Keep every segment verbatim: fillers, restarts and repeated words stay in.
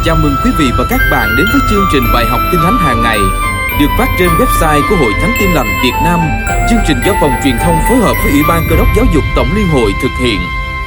Chào mừng quý vị và các bạn đến với chương trình bài học Kinh Thánh hàng ngày được phát trên website của Hội Thánh Tin Lành Việt Nam. Chương trình do phòng truyền thông phối hợp với Ủy ban Cơ đốc Giáo dục Tổng Liên hội thực hiện.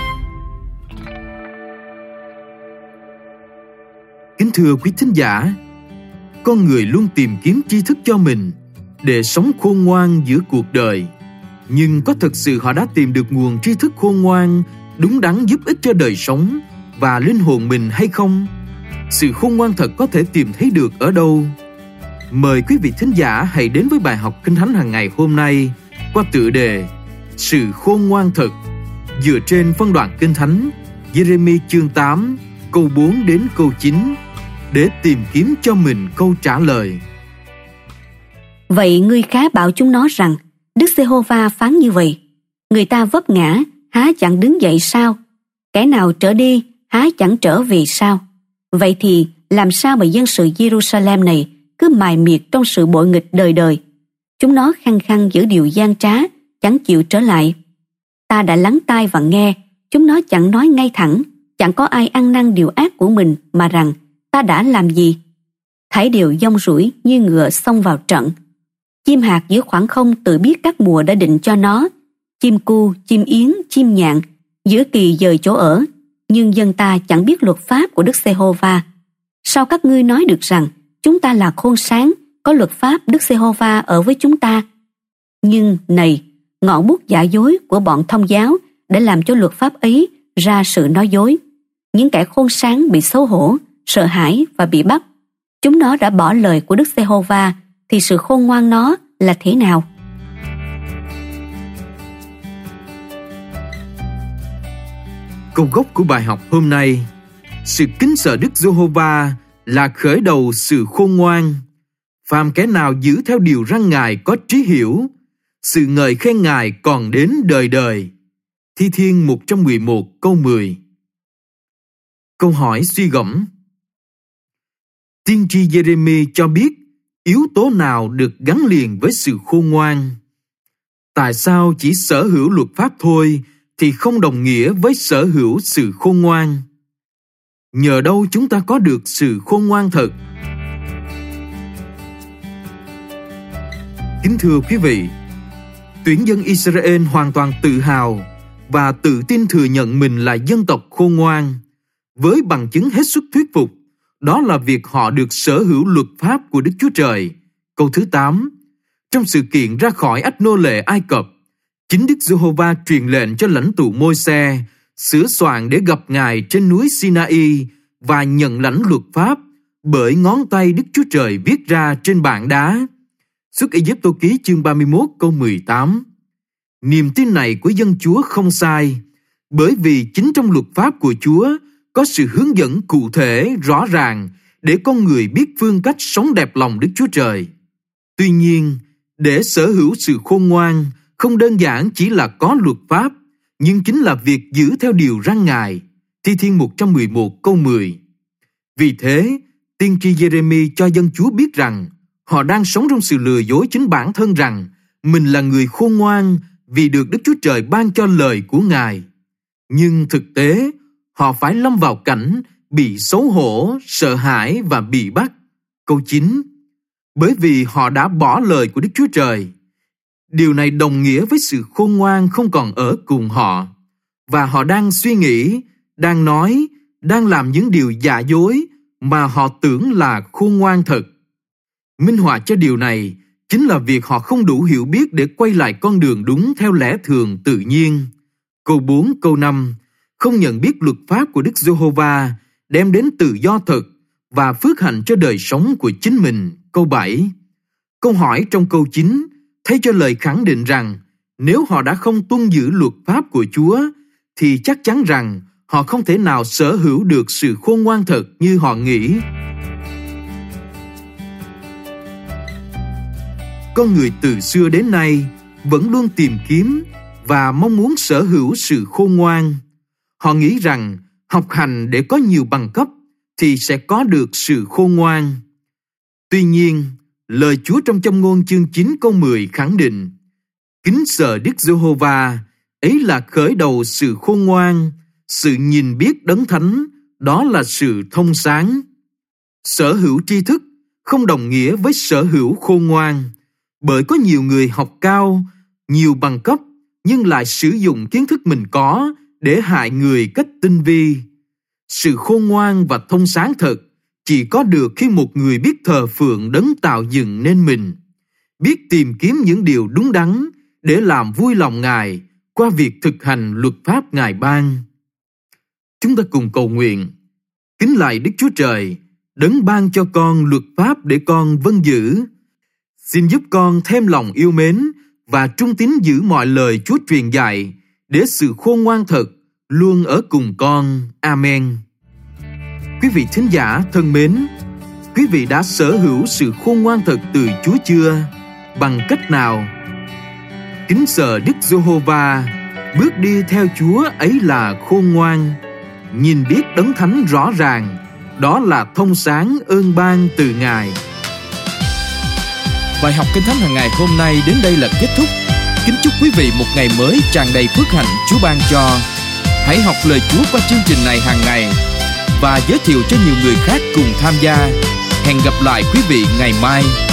Kính thưa quý thính giả, con người luôn tìm kiếm tri thức cho mình để sống khôn ngoan giữa cuộc đời. Nhưng có thực sự họ đã tìm được nguồn tri thức khôn ngoan, đúng đắn giúp ích cho đời sống và linh hồn mình hay không? Sự khôn ngoan thật có thể tìm thấy được ở đâu? Mời quý vị thính giả hãy đến với bài học Kinh Thánh hàng ngày hôm nay qua tựa đề Sự khôn ngoan thật, dựa trên phân đoạn Kinh Thánh Giê-rê-mi chương tám câu bốn đến câu chín để tìm kiếm cho mình câu trả lời. Vậy ngươi khá bảo chúng nó rằng Đức Giê-hô-va phán như vậy: người ta vấp ngã, há chẳng đứng dậy sao? Kẻ nào trở đi, há chẳng trở về sao? Vậy thì làm sao mà dân sự Giê-ru-sa-lem này cứ mài miệt trong sự bội nghịch đời đời? Chúng nó khăng khăng giữ điều gian trá, chẳng chịu trở lại. Ta đã lắng tai và nghe, chúng nó chẳng nói ngay thẳng, chẳng có ai ăn năn điều ác của mình mà rằng ta đã làm gì. Thảy đều dông rủi như ngựa xông vào trận. Chim hạt giữa khoảng không tự biết các mùa đã định cho nó. Chim cu, chim yến, chim nhạn giữa kỳ dời chỗ ở, nhưng dân ta chẳng biết luật pháp của Đức Giê-hô-va. Sao các ngươi nói được rằng chúng ta là khôn sáng, có luật pháp Đức Giê-hô-va ở với chúng ta? Nhưng này, ngọn bút giả dối của bọn thông giáo để làm cho luật pháp ấy ra sự nói dối. Những kẻ khôn sáng bị xấu hổ, sợ hãi và bị bắt. Chúng nó đã bỏ lời của Đức Giê-hô-va, thì sự khôn ngoan nó là thế nào? Câu gốc của bài học hôm nay: sự kính sợ Đức Giê-hô-va là khởi đầu sự khôn ngoan. Phàm kẻ nào giữ theo điều răn Ngài có trí hiểu, sự ngợi khen Ngài còn đến đời đời. Thi Thiên một trăm mười một câu mười. Câu hỏi suy gẫm: tiên tri Giê-rê-mi cho biết yếu tố nào được gắn liền với sự khôn ngoan? Tại sao chỉ sở hữu luật pháp thôi thì không đồng nghĩa với sở hữu sự khôn ngoan? Nhờ đâu chúng ta có được sự khôn ngoan thật? Kính thưa quý vị, tuyển dân Israel hoàn toàn tự hào và tự tin thừa nhận mình là dân tộc khôn ngoan, với bằng chứng hết sức thuyết phục. Đó là việc họ được sở hữu luật pháp của Đức Chúa Trời. Câu thứ tám: trong sự kiện ra khỏi ách nô lệ Ai Cập, chính Đức Giê-hô-va truyền lệnh cho lãnh tụ Môi-se sửa soạn để gặp Ngài trên núi Si-na-y và nhận lãnh luật pháp bởi ngón tay Đức Chúa Trời viết ra trên bảng đá. Xuất Ê-díp-tô ký chương ba mươi mốt câu mười tám. Niềm tin này của dân Chúa không sai, bởi vì chính trong luật pháp của Chúa có sự hướng dẫn cụ thể, rõ ràng để con người biết phương cách sống đẹp lòng Đức Chúa Trời. Tuy nhiên, để sở hữu sự khôn ngoan không đơn giản chỉ là có luật pháp, nhưng chính là việc giữ theo điều răn Ngài. Thi Thiên một trăm mười một câu mười. Vì thế, tiên tri Giê-rê-mi cho dân Chúa biết rằng họ đang sống trong sự lừa dối chính bản thân rằng mình là người khôn ngoan vì được Đức Chúa Trời ban cho lời của Ngài. Nhưng thực tế, họ phải lâm vào cảnh bị xấu hổ, sợ hãi và bị bắt. Câu chín. Bởi vì họ đã bỏ lời của Đức Chúa Trời. Điều này đồng nghĩa với sự khôn ngoan không còn ở cùng họ, và họ đang suy nghĩ, đang nói, đang làm những điều giả dối mà họ tưởng là khôn ngoan thật. Minh họa cho điều này chính là việc họ không đủ hiểu biết để quay lại con đường đúng theo lẽ thường tự nhiên. Câu bốn, câu năm. Không nhận biết luật pháp của Đức Giê-hô-va đem đến tự do thật và phước hạnh cho đời sống của chính mình. Câu bảy. Câu hỏi trong câu chín thay cho lời khẳng định rằng nếu họ đã không tuân giữ luật pháp của Chúa thì chắc chắn rằng họ không thể nào sở hữu được sự khôn ngoan thật như họ nghĩ. Con người từ xưa đến nay vẫn luôn tìm kiếm và mong muốn sở hữu sự khôn ngoan. Họ nghĩ rằng học hành để có nhiều bằng cấp thì sẽ có được sự khôn ngoan. Tuy nhiên, lời Chúa trong Châm ngôn chương chín câu mười khẳng định: kính sợ Đức Giê-hô-va ấy là khởi đầu sự khôn ngoan, sự nhìn biết đấng thánh, đó là sự thông sáng. Sở hữu tri thức không đồng nghĩa với sở hữu khôn ngoan, bởi có nhiều người học cao, nhiều bằng cấp nhưng lại sử dụng kiến thức mình có để hại người cách tinh vi. Sự khôn ngoan và thông sáng thật chỉ có được khi một người biết thờ phượng đấng tạo dựng nên mình, biết tìm kiếm những điều đúng đắn để làm vui lòng Ngài qua việc thực hành luật pháp Ngài ban. Chúng ta cùng cầu nguyện. Kính lạy Đức Chúa Trời, đấng ban cho con luật pháp để con vâng giữ. Xin giúp con thêm lòng yêu mến và trung tín giữ mọi lời Chúa truyền dạy, để sự khôn ngoan thật luôn ở cùng con. Amen. Quý vị thính giả thân mến, quý vị đã sở hữu sự khôn ngoan thật từ Chúa chưa? Bằng cách nào? Kính sợ Đức Giê-hô-va, bước đi theo Chúa ấy là khôn ngoan. Nhìn biết đấng thánh rõ ràng, đó là thông sáng ơn ban từ Ngài. Bài học Kinh Thánh hàng ngày hôm nay đến đây là kết thúc. Kính chúc quý vị một ngày mới tràn đầy phước hạnh Chúa ban cho. Hãy học lời Chúa qua chương trình này hàng ngày và giới thiệu cho nhiều người khác cùng tham gia. Hẹn gặp lại quý vị ngày mai.